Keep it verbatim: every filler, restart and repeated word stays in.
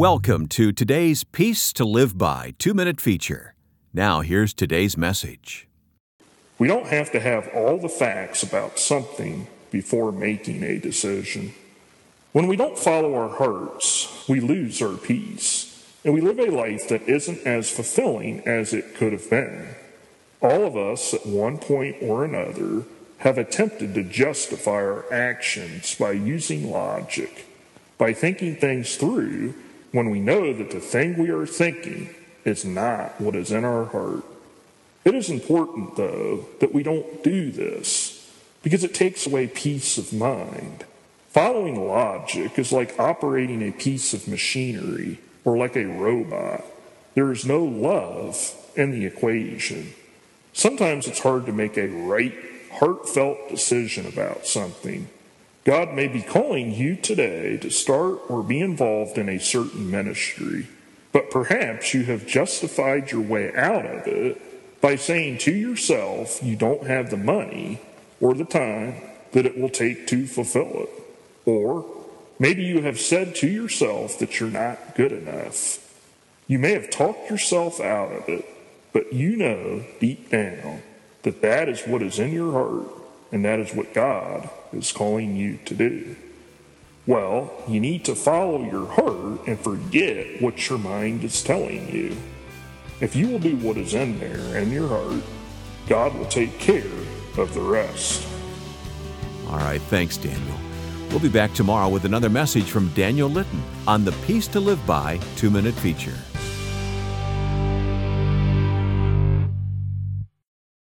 Welcome to today's Peace to Live By two-minute feature. Now here's today's message. We don't have to have all the facts about something before making a decision. When we don't follow our hearts, we lose our peace, and we live a life that isn't as fulfilling as it could have been. All of us, at one point or another, have attempted to justify our actions by using logic, by thinking things through when we know that the thing we are thinking is not what is in our heart. It is important, though, that we don't do this because it takes away peace of mind. Following logic is like operating a piece of machinery or like a robot. There is no love in the equation. Sometimes it's hard to make a right, heartfelt decision about something. God may be calling you today to start or be involved in a certain ministry, but perhaps you have justified your way out of it by saying to yourself you don't have the money or the time that it will take to fulfill it. Or maybe you have said to yourself that you're not good enough. You may have talked yourself out of it, but you know deep down that that is what is in your heart, and that is what God is calling you to do. Well, you need to follow your heart and forget what your mind is telling you. If you will do what is in there in your heart, God will take care of the rest. All right, thanks, Daniel. We'll be back tomorrow with another message from Daniel Litton on the Peace to Live By two-minute feature.